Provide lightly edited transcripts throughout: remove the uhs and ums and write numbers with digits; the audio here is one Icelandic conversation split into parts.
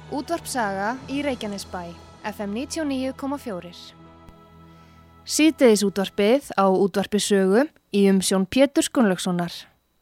Útvarp Saga í Reykjanesbæ, FM 99,4. Síðdegis útvarpið á Útvarpi Sögu í umsjón Péturs Gunnlaugssonar.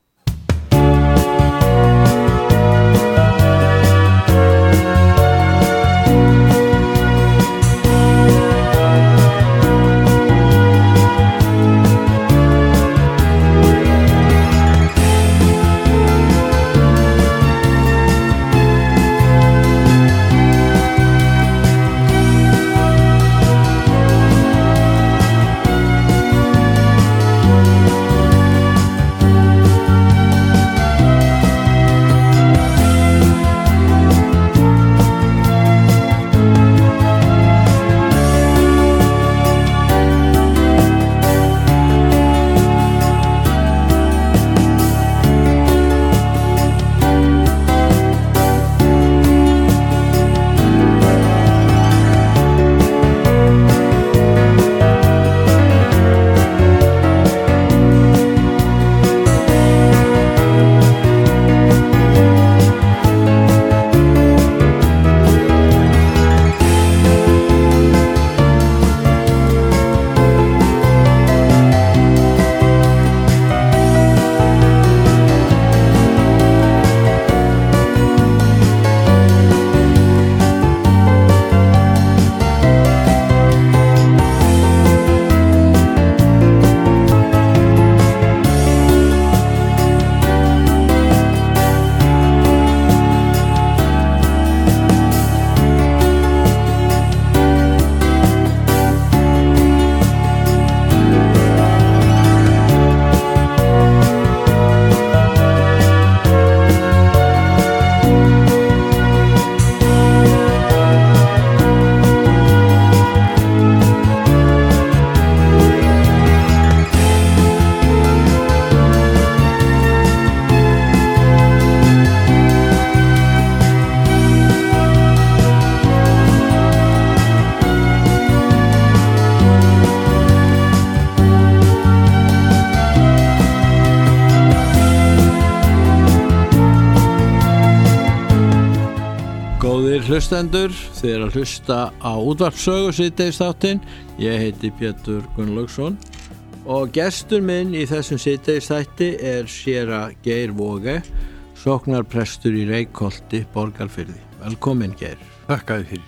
Hlustendur, þið eru að hlusta á Útvarp Sögu síðdegisþáttinn. Ég heiti Pétur Gunnlaugsson og gestur minn í þessum síðdegisþætti er séra Geir Waage, sóknarprestur í Reykholti, Borgarfirði. Velkomin, Geir. Þakkaði fyrir.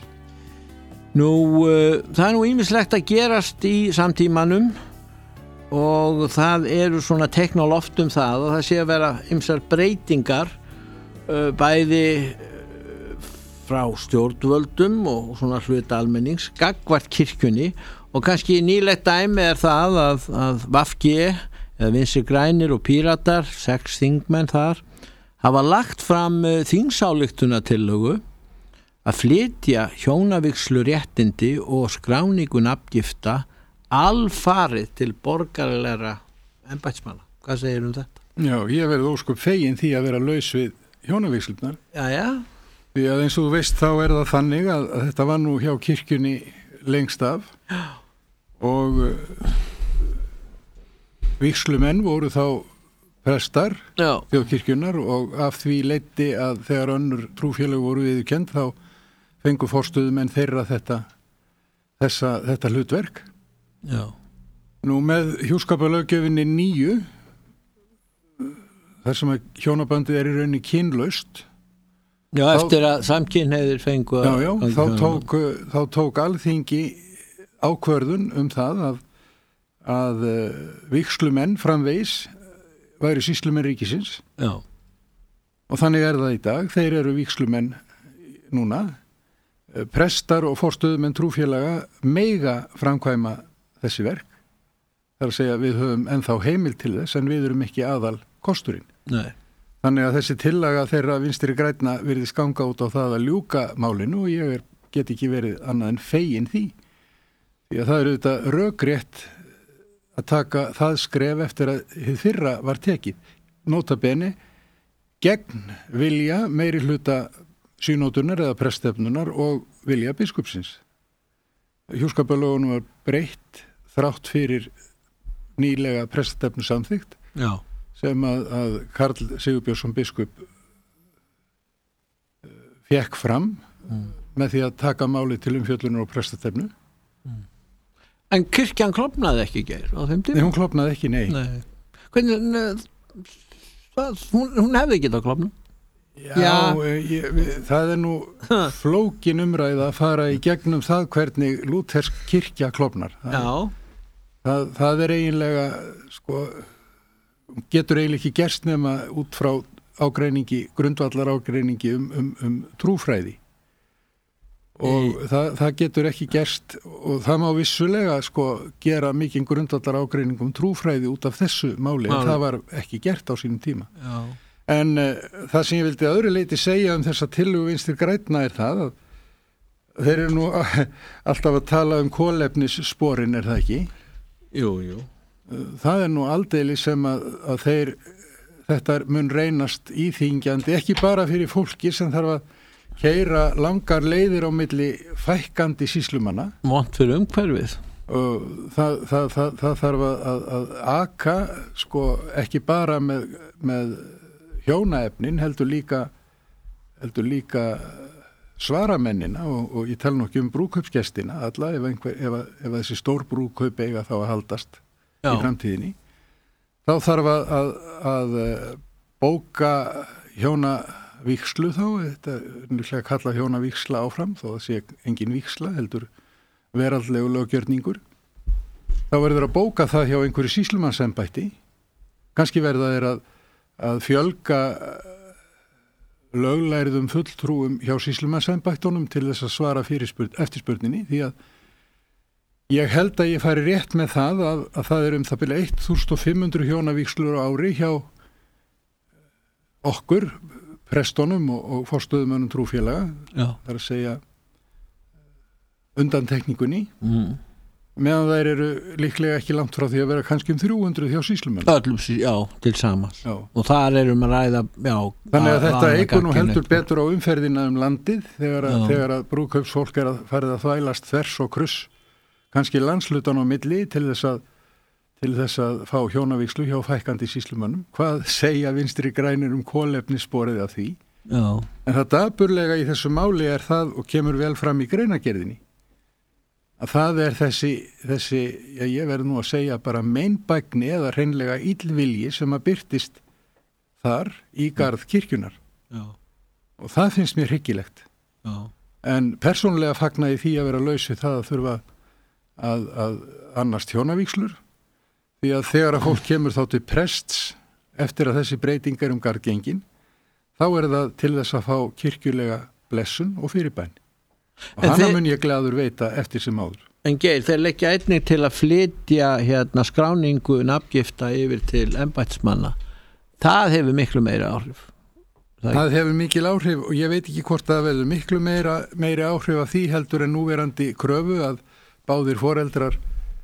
Það er ýmislegt að gerast í samtímanum og það eru svona teikn á loft það og það sé að vera ýmsar breytingar bæði frá stjórnvöldum og svona hluta almennings gagnvart kirkjunni og kannski nýlegt dæmi það að VG eða Vinstri grænir og Píratar, 6 þingmenn þar, hafa lagt fram þingsályktunartillögu að flytja hjónavígsluréttindi og skráningu nafngifta alfarið til borgaralegra embættismanna. Hvað segir þetta? Já, ég verið ósköp fegin því að vera laus við hjónavígslurnar. Já. Því að eins og þú veist þá það þannig að þetta var nú hjá kirkjunni lengst af og vígslumenn voru þá prestar þjóðkirkjunnar og af því leiddi að þegar önnur trúfélög voru viðurkennd þá fengu forstöðumenn þeirra þetta hlutverk. Já. Nú með hjúskaparlöggjöfinni 9 þar sem að hjónabandið í rauninni kynlaust. Já, eftir að samkynhneigðir fengu þá tók Alþingi ákvörðun það að vígslumenn framvegis væru sýslumenn ríkisins. Já. Og þannig það í dag. Þeir eru vígslumenn núna. Prestar og forstöðumenn trúfélaga mega framkvæma þessi verk. Það að segja við höfum ennþá heimild til þess en við erum ekki aðal kosturinn. Nei. Þannig að þessi tillaga þeirra Vinstri grænna virðist ganga út á það að ljúka málinu og ég get ekki verið annað en fegin því. Því að það er auðvitað rökrétt að taka það skref eftir að hið fyrra var tekið. Nota bene gegn vilja meiri hluta synódunar eða preststefnunar og vilja biskupsins. Hjúskaparlögunum var breytt þrátt fyrir nýlega preststefnu samþykkt. Já. Sem að Karl Sigurbjörnsson biskup fekk fram með því að taka máli til umfjöllunar og prestastefnu. En kirkjan klofnaði ekki, Geir, á þeim tíma? Nei, hún klofnaði ekki, nei. Hvernig, hún hefði ekki það klofnað? Það nú flókin umræða að fara í gegnum það hvernig lúthersk kirkja klofnar. Það eiginlega, getur eiginlega ekki gerst nema út frá grundvallar ágreiningi um trúfræði. Og það getur ekki gerst, og það má vissulega gera mikinn grundvallar ágreining um trúfræði út af þessu máli, en það var ekki gert á sínum tíma. Já. En það sem ég vildi að öðru leyti segja þessa tillögu Vinstri grænna það að þeir eru nú alltaf að tala kolefnissporin, það ekki? Jú. Það nú aldeilis sem að þetta mun reynast íþyngjandi, ekki bara fyrir fólki sem þarf að keyra langar leiðir á milli fækkandi sýslumanna. Vont fyrir umhverfið. Það þarf að aka, ekki bara með hjónaefnin, heldur líka svaramennina og ég tala nú ekki brúðkaupsgestina alla, ef þessi stór brúðkaup eiga þá að haldast í framtíðinni. Þá þarf að bóka hjónavígslu þá, þetta líklega kalla hjónavígsla áfram, þó það sé engin vígsla, heldur veraldlegu löggjörningur. Þá verður að bóka það hjá einhverju sýslumannsembætti, kannski verða þeir að fjölga löglærðum fulltrúum hjá sýslumannsembættunum til þess að svara eftirspurninni, því að ég held að ég fari rétt með það að það það byrja 1500 hjónavígslur á ári hjá okkur, prestunum og forstöðumönnum trúfélaga, það að segja undantekningunni, meðan þær eru líklega ekki langt frá því að vera kannski 300 hjá sýslumönnum. Öllum, til samans. Og þar erum að ræða, þannig að þetta eigur nú heldur betur á umferðina landið þegar að brúðkaupsfólk að farið að þvælast þvers og kruss, kannski landslutan á milli til þess að fá hjónavígslu hjá fækkandi sýslumönnum. Hvað segja Vinstri grænir kolefnissporið af því? En það dapurlega í þessu máli það, og kemur vel fram í greinagerðinni, að það þessi, ég verð nú að segja bara meinbægni eða hreinlega illvilji sem að birtist þar í garð kirkjunar. Og það finnst mér hyggilegt. En persónulega fagnaði því að vera laus við það að þurfa að annast hjónavígslur, því að þegar að fólk kemur þá til prests eftir að þessi breytingar garð gengin, þá það til þess að fá kirkjulega blessun og fyrirbæn. Og hana mun ég glaður veita eftir sem áður. En Geir, þeir leggja einnig til að flytja skráningu nafngifta yfir til embættismanna. Það hefur miklu meira áhrif. Það hefur mikil áhrif og ég veit ekki hvort það verður miklu meiri áhrif af því heldur en núverandi kröfu að báðir foreldrar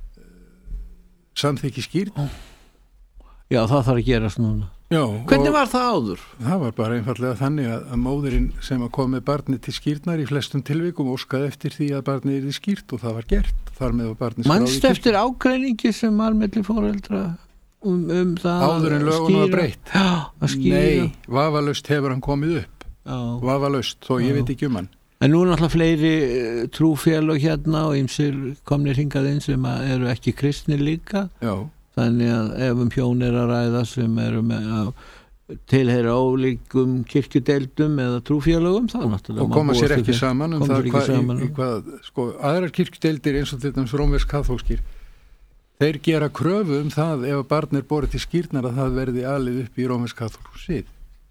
samþykki skýrt. Já, það þarf að gerast núna. Já, hvernig var það áður? Það var bara einfallega þannig að móðurinn sem að kom með barnið til skýrnar í flestum tilvikum óskaði eftir því að barnið yrði skýrt og það var gert. Þar með var barnið skráð í kirkju. Manstu eftir ágreiningi sem var milli foreldra það áður en lögunum var breytt? Að skýra. Nei, vafalaust hefur hann komið upp. Vafalaust, þó ég veit ekki hann. En nú náttúrulega fleiri trúfélög og ýmsir komnir hingað inn sem eru ekki kristnir líka. Já. Þannig að ef hjón að ræða sem eru með að tilheyra ólíkum kirkjudeildum eða trúfélögum, það náttúrulega og koma sér ekki saman það hvað aðrar kirkjudeildir eins og til dæmis rómversk-kaþólskir, þeir gera kröfu það ef barn borið til skírnar að það verði alið upp í rómversk-kaþólsku sið.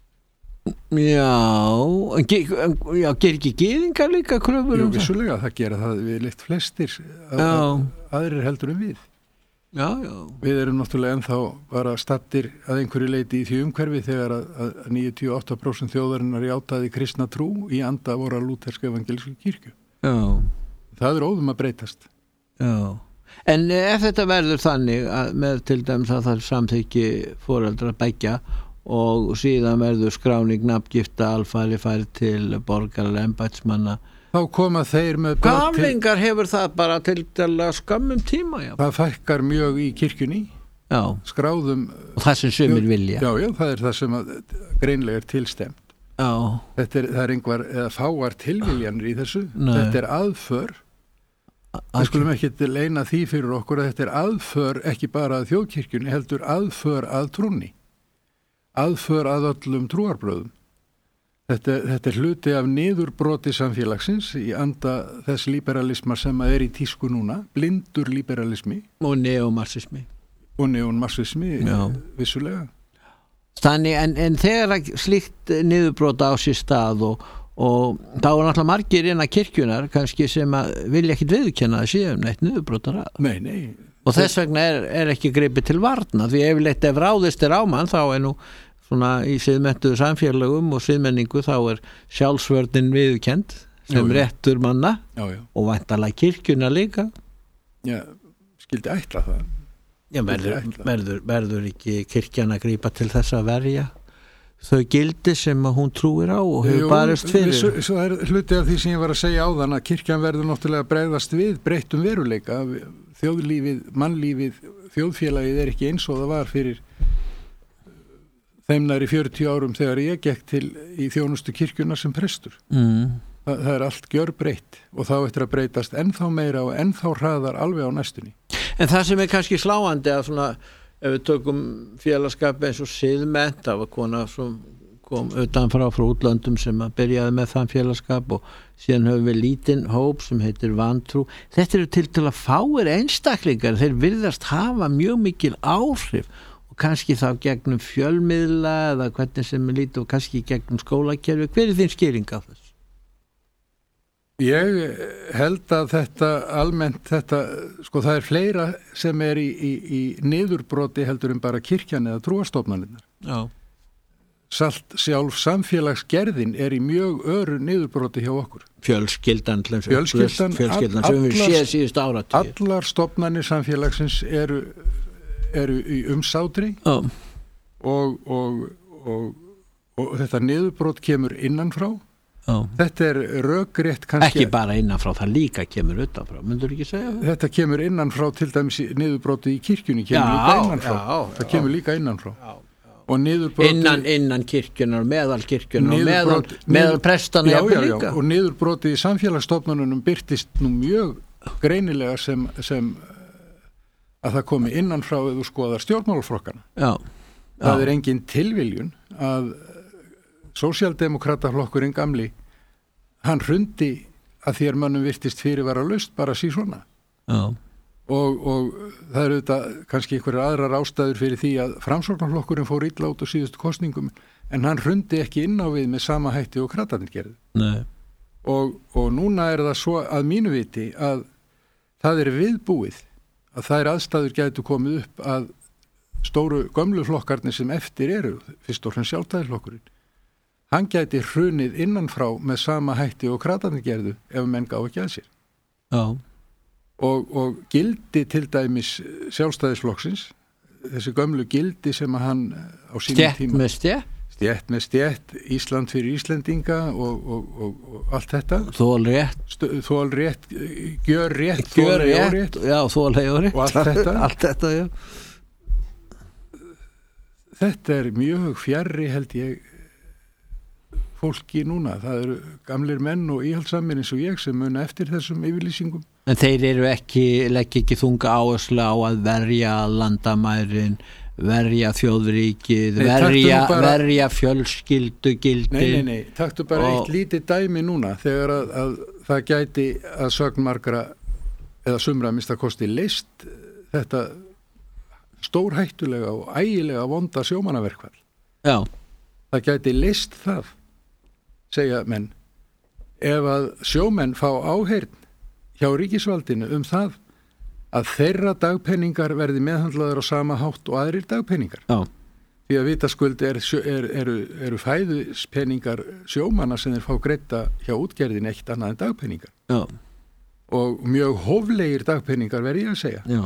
Ger ekki gyðingar líka kröfur? Jú, vissulega, það gera það við litt flestir aðrir heldur við. Já. Við erum náttúrulega ennþá bara stattir að einhverju leiti í því umhverfi þegar að 98% þjóðarinnar játaði kristna trú í anda voru lútersk evangelísku kirkju. Já. Það óðum að breytast. Já. En ef þetta verður þannig að með til dæmis að það samþykki foreldra beggja og síðan verður skráning nafngifta alfæri færi til borgarlega embættismanna, þá koma þeir með Afleiðingar hefur það bara til skömmum tíma. Það fækkar mjög í kirkjunni. Skráðum. Og það sem sumir vilja. Já, það það sem greinlega tilstemt. það er einhver eða fáar tilviljanir í þessu. Nei. Þetta er aðför. Við skulum ekki leina því fyrir okkur að þetta er aðför ekki bara að þjóðkirkjunni, heldur aðför að trúnni. Aðför að öllum trúarbröðum. Þetta er hluti af niðurbroti samfélagsins í anda þess liberalisma sem er í tísku núna, blindur liberalismi. Og neomarxismi. Vissulega. Þannig, en þegar slíkt niðurbrota á sér stað og þá er náttúrulega margir innan kirkjunar kannski sem að vilja ekkit viðurkenna að séum neitt niðurbrotar að. Nei. Og þess vegna er ekki gripið til varna, því ef ráðist er á mann þá er nú svona í siðmenntuðu samfélögum og siðmenningu þá er sjálfsvörnin viðurkennd sem réttur manna og væntanlega kirkjuna líka. Já, skildi ætla það. Já, verður ekki kirkjan að grípa til þess að verja þau gildi sem að hún trúir á og hefur barist fyrir. Svo er hluti af því sem ég var að segja áðan að kirkjan verður náttúrulega að bregðast við breyttum veruleika. Þjóðlífið, mannlífið, þjóðfélagið er ekki eins og það var fyrir þeim nær í 40 árum þegar ég gekk í þjónustu kirkjuna sem prestur. Það er allt gjörbreytt og þá eftir að breytast ennþá meira og ennþá hraðar alveg á næstunni. En það sem er kannski sláandi að svona, ef við tökum félagskap eins og siðmennt, það var kona sem kom utanfrá frá útlöndum sem að byrjaði með þann félagskap og síðan höfum við lítinn hóp sem heitir vantrú. Þetta eru til að fáir einstaklingar, þeir virðast hafa mjög mikil áhrif og kannski þá gegnum fjölmiðla eða hvernig sem er lítið og kannski gegnum skólakerfi. Hver er þín skýring af þess? Ég held að það er fleira sem er í niðurbroti heldur en bara kirkjan eða trúarstofnanirnar. Já. Sjálf samfélagsgerðin er í mjög öru niðurbroti hjá okkur. Fjölskyldan sem við séð síðust áratugi. Allar stofnanir samfélagsins eru í umsátri og þetta niðurbrot kemur innanfrá. Þetta er rökrétt kannski... Ekki bara innanfrá, það líka kemur utanfrá, myndur ekki segja það? Þetta kemur innanfrá, til dæmis niðurbrotið í kirkjunni kemur líka innanfrá. Það kemur líka innanfrá. Og niðurbrotið... Innan kirkjunar, meðal kirkjunar og meðal prestana jafnvel líka. Og niðurbrotið í samfélagsstofnunum birtist nú mjög greinilega sem að það komi innanfrá eða skoðar stjórnmálaflokkana. Það er engin tilviljun að sósíaldemokrataflokkurinn gamli, hann hrundi að þér mönnum virtist fyrirvara laust bara sí svona. Og það eru þetta kannski einhverjar aðrar ástæður fyrir því að Framsóknarflokkurinn fór illa út á síðustu kosningum, en hann hrundi ekki inn á við með sama hætti og kratarnir gerðu. Nei. Og núna er það svo að mínu viti að það er viðbúið að þær aðstæður gætu komið upp að stóru gömlu flokkarnir sem eftir eru, fyrst og fremst Sjálfstæðisflokkurinn, hann gæti hrunið innanfrá með sama hætti og kratarnir gerðu ef menn gá ekki að sér. Já. Og gildi til dæmis Sjálfstæðisflokksins, þessi gömlu gildi sem að hann á sínum tíma... Stétt með stétt, Ísland fyrir Íslendinga og allt þetta. Þolrétt, gjörrétt, þolrétt. Já, þolrétt. Og allt þetta. Allt þetta, já. Þetta er mjög fjarri, held ég, fólki núna. Það eru gamlir menn og íhaldsamir eins og ég sem muna eftir þessum yfirlýsingum. En þeir eru leggja ekki þunga áherslu á að verja landamærin, verja þjóðríkið, verja fjölskyldugildi. Nei, taktu bara eitt lítið dæmi núna þegar að það gæti að sögn margra eða sumra minnstakosti leyst þetta stórhættulega og ægilega vonda sjómannaverkfall. Já. Það gæti leyst það, segja menn, ef að sjómenn fá áheyrn hjá ríkisvaldinu það að þeirra dagpenningar verði meðhandlaður á sama hátt og aðrir dagpenningar. Já. Því að vitaskuld eru fæðispenningar sjómanna sem þeir fá greidda hjá útgerðin eitt annað en dagpenningar. Já. Og mjög hóflegir dagpenningar verði ég að segja. Já.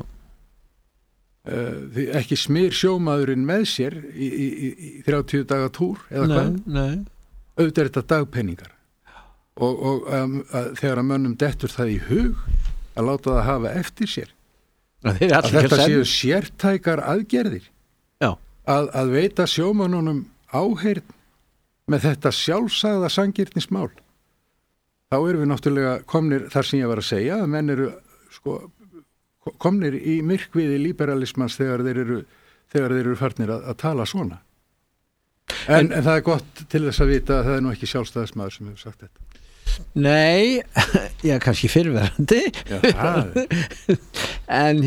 Því ekki smyr sjómaðurinn með sér í 30 daga túr eða hvað. Nei. Auðvitað er þetta dagpenningar. Og þegar að mönnum dettur það í hug að láta það hafa eftir sér að þetta séu sértækar aðgerðir. Já. Að veita sjómönnunum áheyrn með þetta sjálfsagða sanngirnismál, þá erum við náttúrulega komnir þar sem ég var að segja, að menn eru komnir í myrkviði liberalismans þegar þeir eru farnir að tala svona. En það gott til þess að vita að það nú ekki sjálfstæðismaður sem hefur sagt þetta. Nei, já, kannski fyrrverandi. En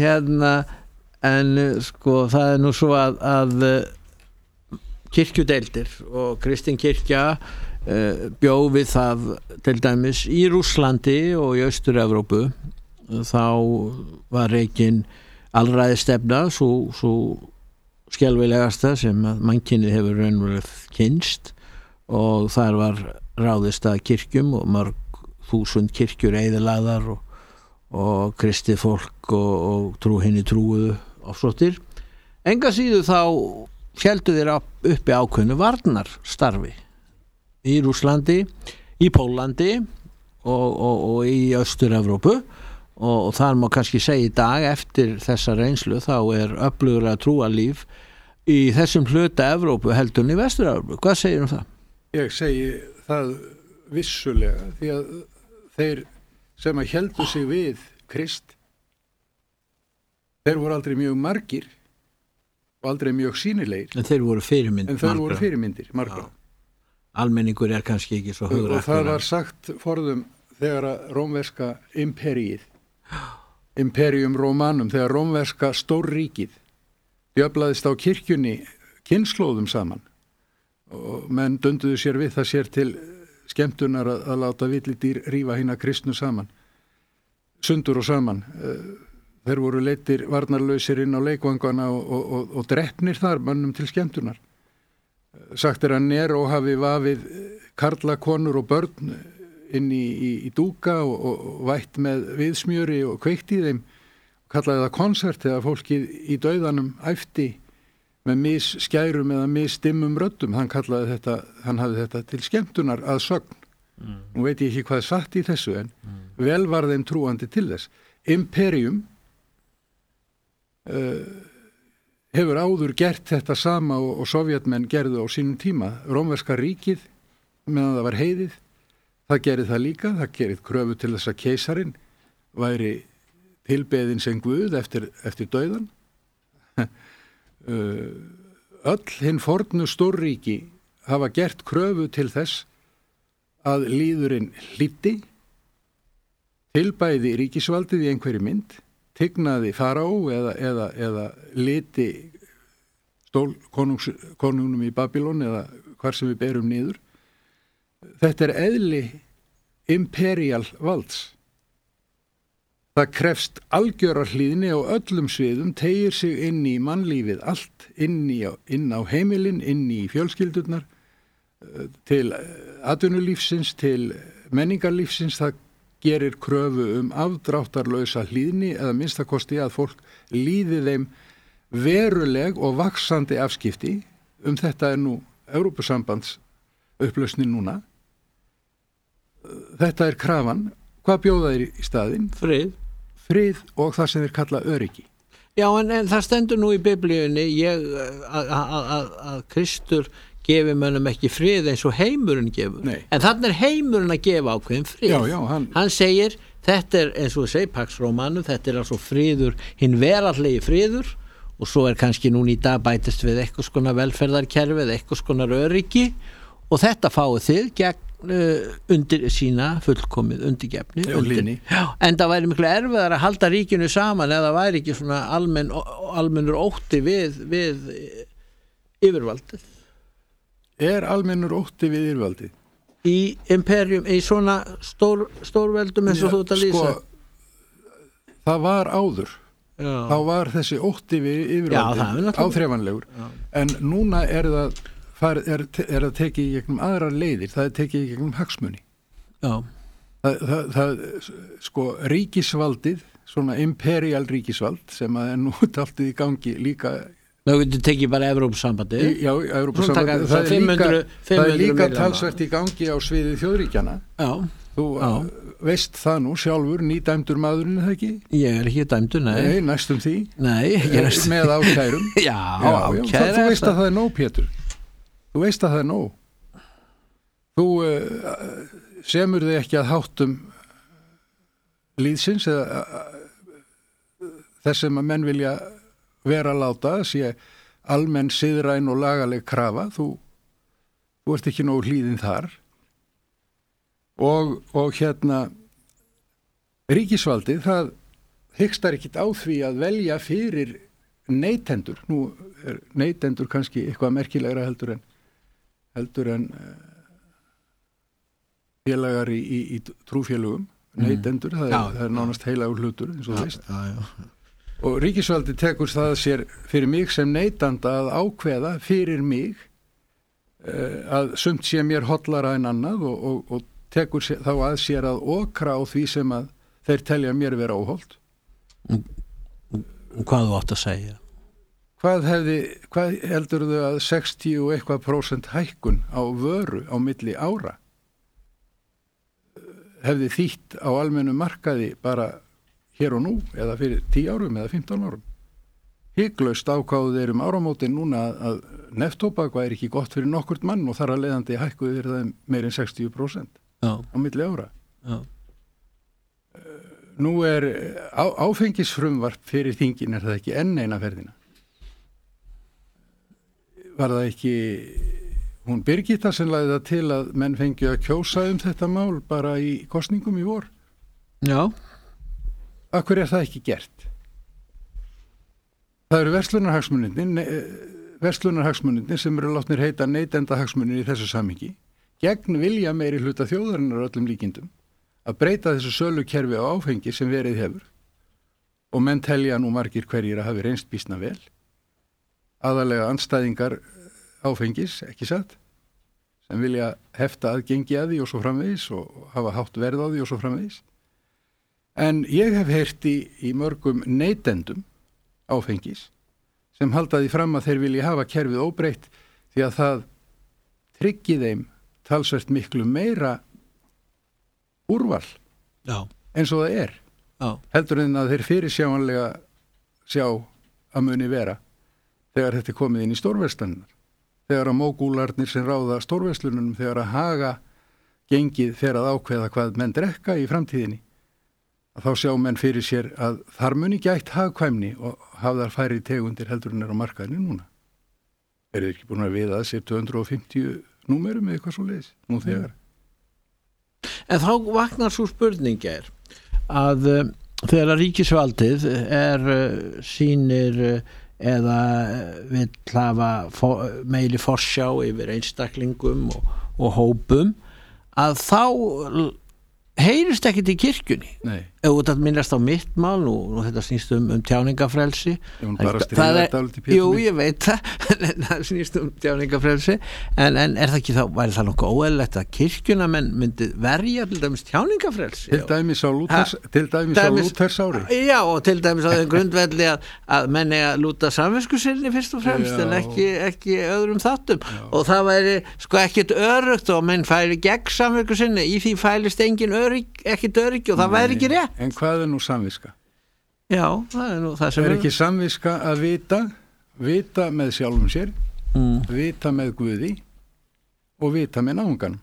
það nú svo að kirkjudeildir og kristin kirkja bjó við það til dæmis í Rússlandi og í Austur-Evrópu, þá var reikin alræðistefna svo skelfilegasta sem að mannkynið hefur raunverulega kynnst, og þar var ráðist að kirkjum og mörg þúsund kirkjur eyðilagðar og kristið fólk og trú hinni trúuðu ofsóttir. Enga síðu þá héldu þeir uppi ákveðnu varnarstarfi í Rússlandi, í Pólandi og í Austur-Evrópu, og þar má kannski segja í dag eftir þessa reynslu þá öflugra trúarlíf í þessum hluta Evrópu heldur en í Vestur-Evrópu. Hvað segir það? Ég segi það vissulega, því að þeir sem að héldu sig við Krist, þeir voru aldrei mjög margir og aldrei mjög sýnilegir. En þeir voru fyrirmyndir margra. Almenningur kannski ekki svo hugrakkur. Og það var sagt forðum þegar að rómverska Imperium Romanum, þegar rómverska stórríkið djöflaðist á kirkjunni kynslóðum saman, og menn dunduðu sér við það sér til skemmtunar að láta villidýr rífa hina kristnu saman, sundur og saman. Þeir voru leiddir varnarlausir inn á leikvangana og drepnir þar mönnum til skemmtunar. Sagt að Nero hafi vafið karla, konur og börn inn í dúka og vætt með viðsmjöri og kveikt í þeim, kallaði það konsert þegar fólkið í dauðanum æfti með misskærum eða misstimmum röddum. Hann hafði þetta til skemmtunar að sögn. Nú veit ég ekki hvað satt í þessu, en vel var þeim trúandi til þess. Imperium hefur áður gert þetta sama og sovjetmenn gerðu á sínum tíma. Rómverska ríkið, meðan það var heiðið, það gerði það líka. Það gerði kröfu til þess að keisarinn væri tilbeðin sem Guð eftir dauðan. Öll hinn fornu stórríki hafa gert kröfu til þess að lýðurinn hlýddi, tilbæði ríkisvaldið í einhverju mynd, tignaði faraó eða liti konungnum í Babylon eða hvar sem við berum niður. Þetta eðli imperial valds. Það krefst algjörar hlýðni á öllum sviðum, teygir sig inn í mannlífið allt, inn á heimilin, inn í fjölskyldurnar, til atvinnulífsins, til menningarlífsins. Það gerir kröfu afdráttarlausa hlýðni, eða minnstakosti að fólk líði þeim veruleg og vaxandi afskipti. Þetta nú Evrópusambands upplausnin núna. Þetta krafan. Hvað bjóða þeir í staðinn? Frið og það sem þeir kalla öryggi. Já, en það stendur nú í Biblíunni að Kristur gefi mönnum ekki frið eins og heimurinn gefur. Nei. En þannig heimurinn að gefa ákveðin frið. Já, hann segir, þetta eins og segir Pax Romana, þetta altså friður, hinn veraldlegi friður, og svo kannski núna í dag bætist við eitthvað skonar velferðarkerfi eða eitthvað skonar öryggi, og þetta fáið þið gegn undir sína fullkomið undirgefni. En það væri miklu erfiðar að halda ríkinu saman eða væri ekki svona almennur ótti við yfirvaldið. Almennur ótti við yfirvaldið? Í imperium, í svona stórveldum eins og þú ert að lýsa? Það var áður. Já. Þá var þessi ótti við yfirvaldið áþreifanlegur. En núna það tekið í gegnum aðrar leiðir, það tekið í gegnum hagsmuni. Já. Ríkisvaldið, svona imperial ríkisvald, sem nú dálítið í gangi líka. Það tekið bara Evrópusambandið. Já, Evrópusambandið. Það líka talsvert í gangi á sviði þjóðríkjana. Já. Þú veist það nú sjálfur, nýdæmdur maðurinn, það ekki? Ég ekki dæmdur, nei. Nei, næstum því. Nei, ekki næstum. Með ákærum. Já, ákæra. Þú veist að það nóg, Pétur. Þú veist að það nóg. Þú semur þig ekki að háttum líðsins eða þess sem að menn vilja vera láta, sé almenn siðræn og lagaleg krafa, þú ert ekki nógu hlýðin þar og ríkisvaldið, það hygstar ekkit á því að velja fyrir neytendur. Nú er neytendur kannski eitthvað merkilegra heldur en félagar í trúfélögum. Neytendur, það er nánast heilagur hlutur eins og þú veist. Og ríkisvaldið tekur það sér fyrir mig sem neytanda að ákveða fyrir mig að sumt sé mér hollara en annað og tekur þá að sér að okra á því sem að þeir telja mér vera óholt. Hvað þú átt að segja? Hvað heldur þau að 60 og eitthvað % hækkun á vöru á milli ára hefði þýtt á almennu markaði bara hér og nú eða fyrir 10 árum eða 15 árum. Hyglaust ákváðu þeir áramótin núna að neftóbak væri ekki gott fyrir nokkurt mann og þar að leiðandi hækkuðu þeir það meir en 60% á milli ára. Já. Nú er áfengisfrumvarp fyrir þingin, er það ekki enn eina ferðina? Var það ekki hún Birgitta sem lagði það til að menn fengju að kjósa þetta mál bara í kosningum í vor? Já. Af hverju er það ekki gert? Það eru verslunarhagsmunirnir sem eru látnir heita neytendahagsmunir í þessu samhengi, gegn vilja meiri hluta þjóðarinnar öllum líkindum, að breyta þessu sölukerfi á áfengi sem verið hefur og menn telja nú margir hverjir að hafi reynst býsna vel, aðalega andstæðingar áfengis, ekki satt, sem vilja hefta aðgengi að því og svo framvegis og hafa hátt verð á því og svo framvegis. En ég hef heyrt í mörgum neytendum áfengis sem halda því fram að þeir vilja hafa kerfið óbreytt því að það tryggi þeim talsvert miklu meira úrval eins og það er. Já. Heldur en að þeir fyrirsjáanlega sjá að muni vera þegar þetta er komið inn í stórverslanirnar. Þegar að mógúlarnir sem ráða stórverslunum, þegar að haga gengið fer að ákveða hvað menn drekka í framtíðinni, að þá sjá menn fyrir sér að þar muni gætt hagkvæmni og hafa þar færri tegundir heldur en er á markaðinu núna. Eru þið ekki búin að viða að sér 250 númerum eða eitthvað svo leiðis nú þegar? En þá vaknar svo spurninga að þegar ríkisvaldið sýnir eða vill hafa meiri forsjá yfir einstaklingum og hópum, að þá heyrist ekkert í kirkjunni. Nei. Ef þú þetta minnast á mitt mál, nú þetta snýst tjáningafrelsi. Jú, ég veit það snýst tjáningafrelsi, en er það ekki þá, væri það nokkuð óeðlilegt að kirkjuna menn myndi verja til dæmis tjáningafrelsi? Til dæmis á Lúthersári. Já, og til dæmis á þeim grundvelli að menn eiga að lúta samviskusinni fyrst og fremst, en ekki öðrum þáttum. Já. Og það væri sko ekkert öruggt og menn færi gegn samviskusinni, í því fælist engin ekkert öryggi og það væri ekki rétt. En hvað er nú samviska? Já, það er nú það sem ekki samviska að vita með sjálfum sér, vita með Guði og vita með náunganum.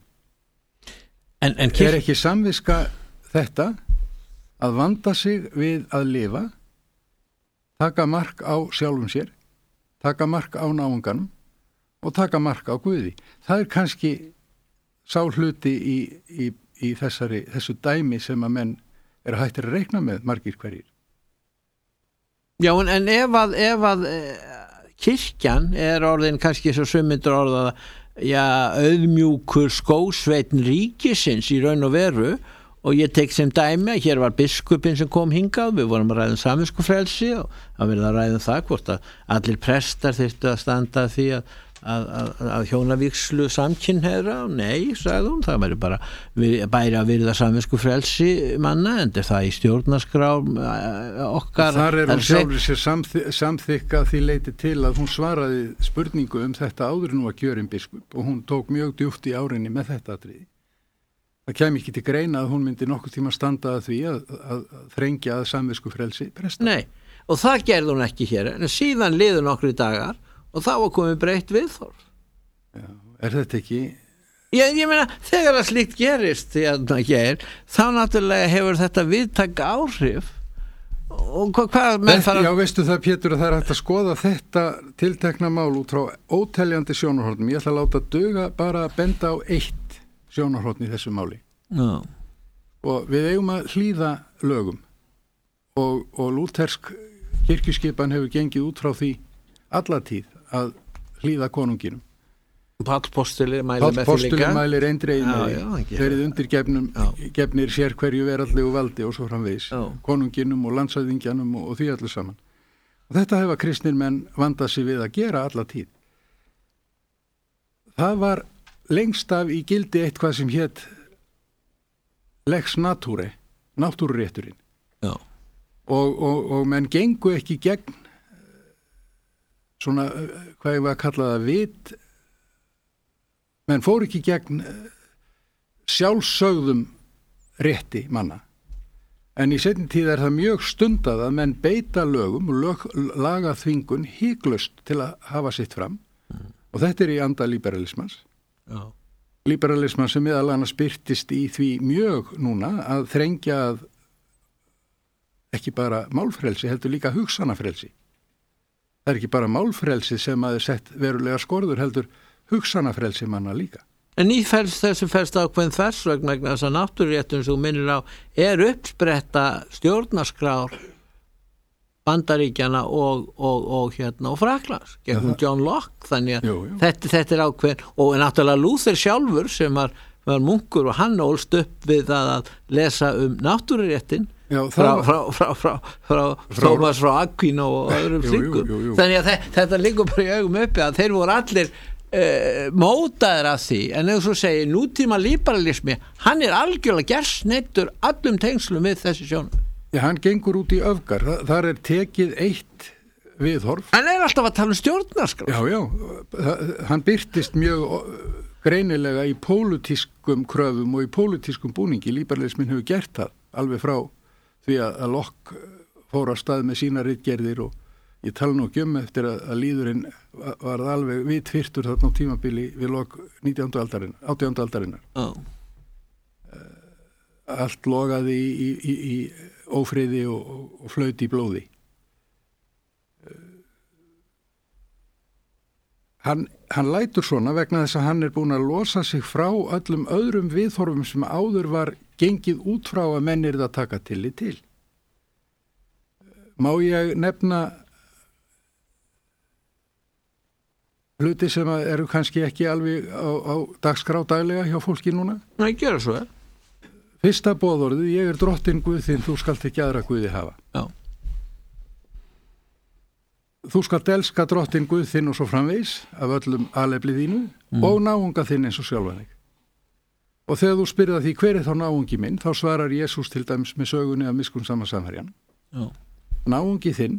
Er ekki samviska þetta að vanda sig við að lifa, taka mark á sjálfum sér, taka mark á náunganum og taka mark á Guði? Það er kannski sá hluti í þessu dæmi sem að menn eru hættir að reikna með margir hverjir. Já, en ef að kirkjan er orðin kannski svo summyndur orðað auðmjúkur skósveitn ríkisins í raun og veru, og ég tek sem dæmi að hér var biskupinn sem kom hingað, við vorum að ræða samviskufrelsi og að verða að ræða það hvort að allir prestar þyrftu að standa því að hjónavígslu samkynhneigðra. Nei, sagði hún, það væri bara bæri að virða samviskufrelsi manna, en það í stjórnarskrá okkar. Þar er hún sjálfur sér samþykka því leiti til að hún svaraði spurningu þetta áður nú að kjörin biskup og hún tók mjög djúpt í árinni með þetta atriði. Það kæmi ekki til greina að hún myndi nokkuð tíma standa að því að þrengja að samviskufrelsi presta. Nei, og það gerði hún ekki hér, en síðan liðu nokkru dagar og þá var komið breytt viðhorf. Já, er þetta ekki? Ég meina, þegar það slíkt gerist þá náttúrulega hefur þetta viðtaka áhrif og hvað menn fara... Já, veistu það, Pétur, að það hægt að skoða þetta tiltekna mál út frá óteljandi sjónarhornum. Ég ætla að láta duga bara að benda á eitt sjónarhorn í þessu máli. Já. Og við eigum að hlýða lögum og lútersk kirkjuskipan hefur gengið út frá því alla tíð að hlýða konunginum. Páll Postuli mælir með því líka. Páll Postuli mælir eindregið með því, verið undirgefnir sér hverju veraldlegu valdi og svo framvegis, konunginum og landshöfðingjanum og því öllu saman. Og þetta hefa kristnir menn vandað sig við að gera alla tíð. Það var lengst af í gildi eitthvað sem hét lex naturae, náttúrurétturinn. Já. Og menn gengu ekki gegn svona, hvað ég var að kalla það, vit. Menn fór ekki gegn sjálfsögðum rétti manna. En í seinni tíð það mjög stundað að menn beita lögum og laga þvingun hiklaust til að hafa sitt fram. Og þetta í anda liberalismans. Já. Liberalisman sem meðal annars birtist í því mjög núna að þrengja að ekki bara málfrelsi, heldur líka hugsanafrelsi. Það ekki bara málfrelsi sem að sett verulega skorður, heldur hugsanafrelsi manna líka. En í þessu felst ákveðin þversögn vegna þess að náttúrurétturinn sem þú minnir á uppspretta stjórnarskrár Bandaríkjanna og Fraklands gegn John Locke, þannig að þetta ákveðin og náttúrulega Luther sjálfur sem var munkur og hann ólst upp við að lesa náttúruréttin frá Thomas frá Aquino og öðrum slíkum. Þannig að þetta liggur bara í augum uppi að þeir voru allir mótaðir af því, en ef þú segir nútíma liberalismi, hann algjörlega gersneiddur allum tengslum við þessi sjónum. Já, hann gengur út í öfgar, þar tekið eitt viðhorf. Hann alltaf að tala stjórnarskrá. Já, hann birtist mjög greinilega í pólitískum kröfum og í pólitískum búningi. Liberalismin hefur gert það alveg frá því að Locke fór á stað með sína ritgerðir og ég tala nú ekki eftir að líðurinn var alveg vitfirtur þarna á tímabili við lok 18. aldarinnar. Allt logaði í ófriði og flaut í blóði. Hann lætur svona vegna þess að hann búinn að losa sig frá öllum öðrum viðhorfum sem áður var gengið út frá að menn það taka tillit til. Má ég nefna hluti sem eru kannski ekki alveg á dagskrá daglega hjá fólki núna? Nei, gera svo. Fyrsta boðorðið, ég drottinn Guð þinn, þú skalt ekki aðra guði hafa. Já. Þú skalt elska drottinn Guð þinn og svo framvegis af öllum alefli þínu og náunga þinn eins og sjálfan þig. Og þegar þú spyrða því hver þá náungi minn, þá svarar Jesús til dæmis með sögunni af miskunnsama samherjan. Já. Náungi þinn,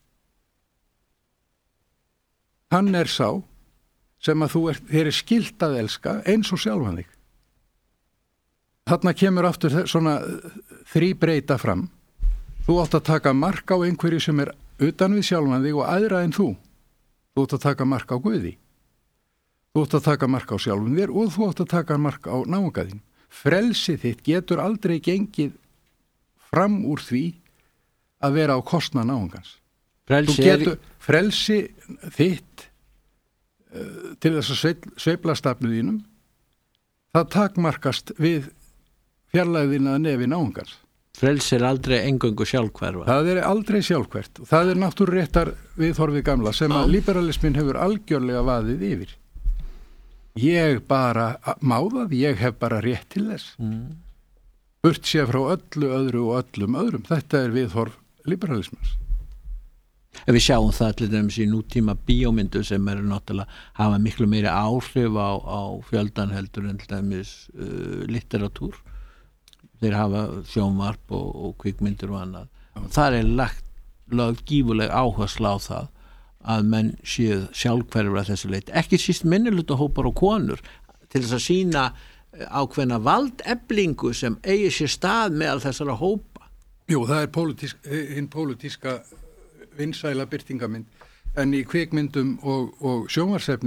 hann sá sem að þér skylt að elska eins og sjálfan þig. Þarna kemur aftur svona þríbreyta fram. Þú átt að taka mark á einhverju sem utan við sjálfan þig og aðra en þú. Þú átt að taka mark á Guði. Þú átt að taka mark á sjálfum þér og þú átt að taka mark á náunga þín. Frelsi þitt getur aldrei gengið fram úr því að vera á kostnað náungans. Frelsi þitt til þess að sveifla stafnu þínum, það takmarkast við fjarlægðina að nefi náungans. Frelsi aldrei eingöngu sjálfhverfa. Það aldrei sjálfhvert og það náttúruréttar viðhorfið gamla sem að liberalismin hefur algjörlega vaðið yfir. Ég bara má það, ég hef bara rétt til þess. Burt séð frá öllu öðru og öllum öðrum. Þetta viðhorf liberalismans. Ef við sjáum það til dæmis í nútíma bíómyndu sem náttúrulega hafa miklu meiri áhrif á fjöldan heldur en til dæmis litteratúr. Þeir hafa sjónvarp og kvikmyndir og annað. Þar lögð gífurleg áhersla á það að menn séu sjálfhverfur að þessu leyti. Ekki síst minnihlutahópar og konur til þess að sýna ákveðna valdeflingu sem eigi sér stað meðal þessara hópa. Jú, það hinn pólitíska vinsæla birtingamind, en í kvikmyndum og sjónvarsefni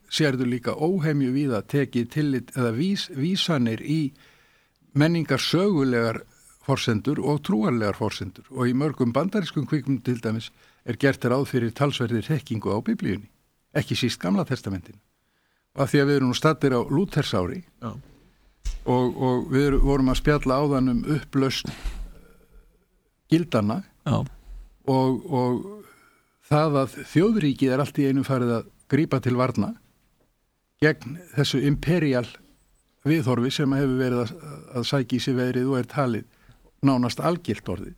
sérðu líka óhemju víða tekið tillit eða vísanir í menningar sögulegar forsendur og trúarlegar forsendur og í mörgum bandarískum kvikmyndum til dæmis gert ráð fyrir talsverðir þekkingu á Biblíunni, ekki síst Gamla testamentinu. Og af því að við erum nú staddir á Lúthersári og við vorum að spjalla áðan upplausn gildana og það að þjóðríkið allt í einu farið að grípa til varna gegn þessu imperial viðhorfi sem hefur verið að sækja í sig veðrið og talið nánast algilt orðið.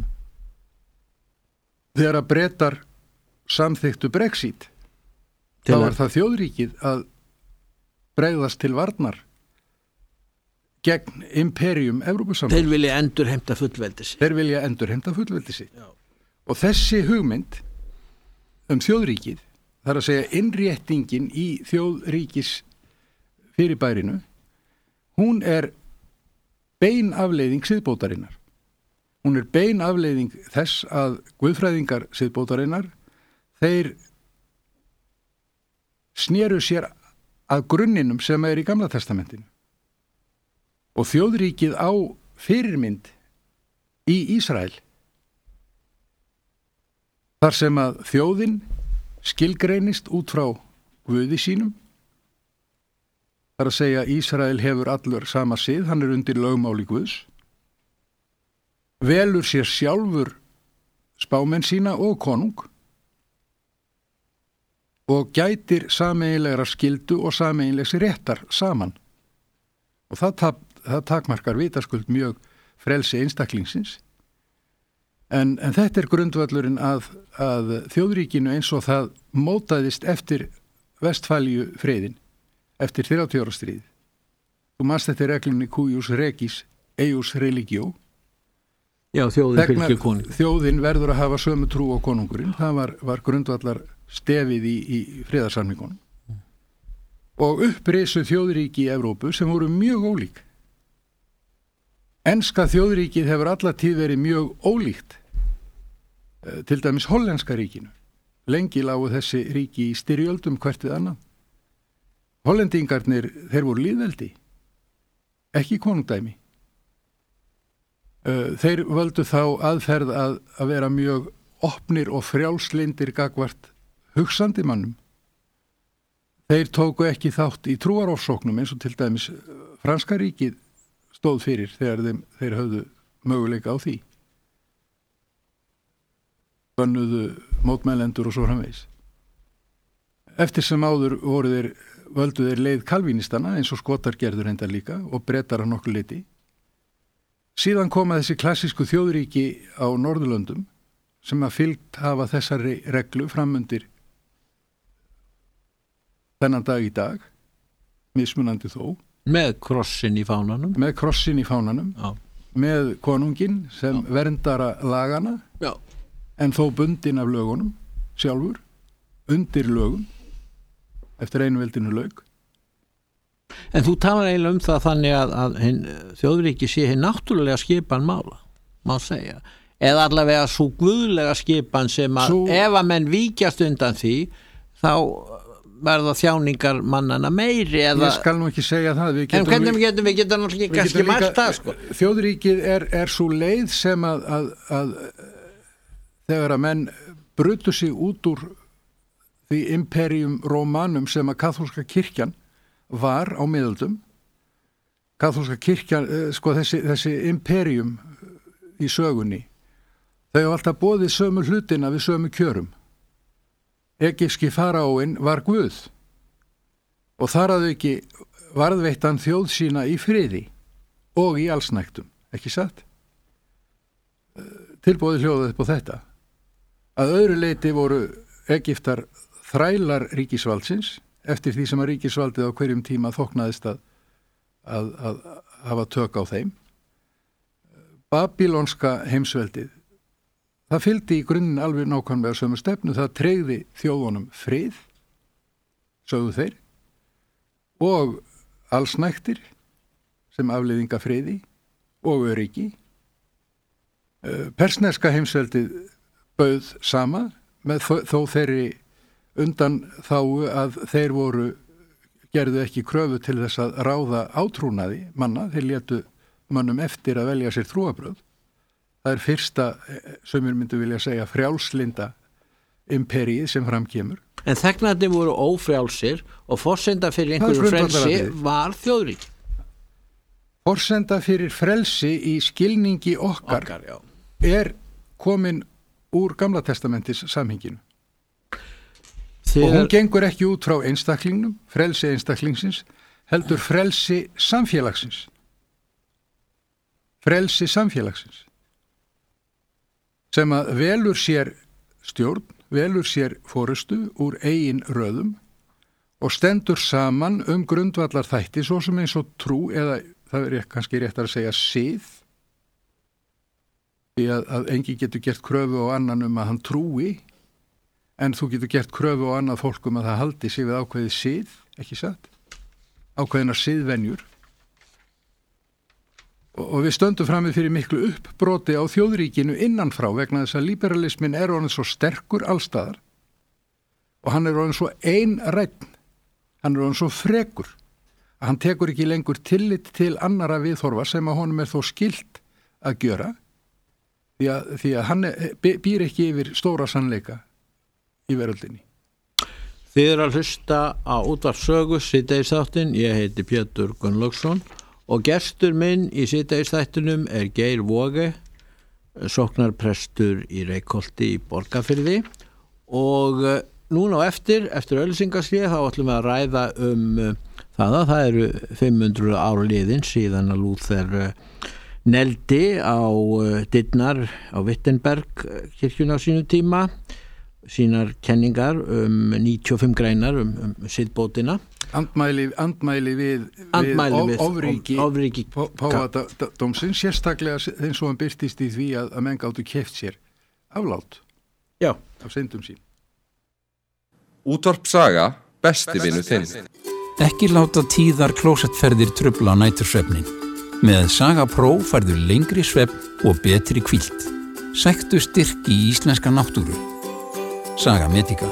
Þegar að Bretar samþyktu Brexit þá var það þjóðríkið að bregðast til varnar gegn imperium Evrópusambands. Þeir vilja endurheimta fullveldi sitt. Og þessi hugmynd þjóðríkið, þar að segja innréttingin í þjóðríkis fyrirbærinu, hún bein afleiðing siðbótarinnar. Hún bein afleiðing þess að guðfræðingar siðbótarinnar, þeir snéru sér að grunninum sem í Gamla testamentinu. Og þjóðríkið á fyrirmynd í Ísrael, þar sem að þjóðin skilgreinist út frá Guði sínum. Þar að segja Ísrael hefur allur sama sið, hann undir lögmáli Guðs, velur sér sjálfur spámenn sína og konung og gætir sameiginlegra skyldu og sameiginlegs réttar saman. Og það takmarkar vitaskuld mjög frelsi einstaklingsins. En þetta grundvöllurinn að þjóðríkinu eins og það mótaðist eftir Vestfalíu friðin, eftir 30 ára stríð. Þú manst þetta reglunni cuius regis eius religio. Já, þjóðin fylgir konung. Þjóðin verður að hafa sömu trú á konungurinn. Það var grundvallar stefið í friðarsamningunum. Og upprisu þjóðríki í Evrópu sem voru mjög ólík. Enska þjóðríkið hefur alla tíð verið mjög ólíkt. Til dæmis hollenska ríkinu. Lengi lágu þessi ríki í styrjöldum hvert við annað. Hollendingarnir, þeir voru lýðveldi, ekki konungdæmi. Þeir völdu þá aðferð að vera mjög opnir og frjálslyndir gagnvart hugsandi mannum. Þeir tóku ekki þátt í trúarofsóknum eins og til dæmis Franska ríkið stóð fyrir þegar þeir höfðu möguleika á því. Bönnuðu mótmælendur og svo framvegis. Eftir sem áður völdu þeir leið kalvínistana eins og Skotar gerður hendar líka og Bretar að nokkuð leyti. Síðan koma þessi klassísku þjóðríki á Norðurlöndum sem að fylgt hafa þessari reglu framundir þennan dag í dag, mismunandi þó. Með krossin í fánanum. Já. Með konunginn sem verndara lagana. Já. En þó bundin af lögunum sjálfur, undir lögum, eftir einveldinu lög. En þú talar eiginlega það þannig að þjóðríki sé hinn náttúrulega skipan mála, má segja. Eða allavega svo guðlega skipan sem að ef að menn víkjast undan því, þá verða þjáningar mannana meiri. Ég skal nú ekki segja það. En hvernig við getum náttúrulega kannski mælt það, sko. Þjóðríkið svo leið sem að þegar að menn brutu sig út úr því imperium Romanum sem að kaþólska kirkjan var á miðöldum. Kaþólska kirkjan, þessi imperium í sögunni, þau hafa alltaf boðið sömu hlutina við sömu kjörum. Egypski faraóinn var Guð og þar að auki varðveittan þjóð sína í friði og í allsnægtum, ekki satt? Tilboðið hljóðað upp á þetta. Að öðru leyti voru Egyptar þrælar ríkisvaldsins eftir því sem að ríkisvaldið á hverjum tíma þóknaðist að hafa tök á þeim. Babylonska heimsveldið, það fylgdi í grunninn alveg nákvæmlega sömu stefnu, það tryggði þjóðunum frið, sögðu þeir, og allsnægtir sem afleiðinga friði og öryggi. Persneska heimsveldið bauð sama með þó þeirri undan þá að þeir voru gerðu ekki kröfu til þess að ráða átrúnaði manna, þeir létu mönnum eftir að velja sér trúarbrögð. Það er fyrsta, sumir myndu vilja segja, frjálslinda imperíið sem fram kemur. En þegnarnir voru ófrjálsir og forsenda fyrir einhverju frelsi var þjóðríki. Forsenda fyrir frelsi í skilningi okkar er komin úr Gamla testamentis samhenginu. Og hún gengur ekki út frá einstaklingnum, frelsi einstaklingsins, heldur frelsi samfélagsins. Frelsi samfélagsins. Sem að velur sér stjórn, velur sér forystu úr eigin röðum og stendur saman grundvallar þætti, svo sem eins og trú, eða það er kannski réttar að segja sið, því að enginn getur gert kröfu á annan að hann trúi, en þú getur gert kröfu á annað fólk að það haldi sig við ákveðið sið, ekki satt? Ákveðina siðvenjur. Og við stöndum frammi fyrir miklu uppbroti á þjóðríkinu innanfrá vegna þess að liberalismin er orðinn svo sterkur allstaðar og hann er orðinn svo einrænn, hann er orðinn svo frekur að hann tekur ekki lengur tillit til annara viðhorfa sem að honum er þó skylt að gjöra því að hann býr ekki yfir stóra sannleika í veröldinni. Þið eru að hlusta á útvarpssögu síðdegisþáttinn, ég heiti Pétur Gunnlaugsson og gestur minn í síðdegisþættinum er Geir Waage, sóknarprestur í Reykholti í Borgarfirði og núna á eftir auglýsingahlé þá ætlum við að ræða það eru 500 ár liðin síðan að Lúther neldi á dyrnar á Wittenberg kirkjuna á sínu tíma, sínar kenningar 95 greinar siðbótina. Andmæli við ofríki Páfadómsins, sérstaklega eins og hann birtist í því að menn gátu keypt sér aflát af syndum sín. Útvarp Saga, besti vinur þinn. Ekki láta tíðar klósettferðir trufla nætursvefnin. Með Saga Pro færðu lengri svefn og betri hvíld. Sæktu styrk í íslenska náttúru. Saga Medica.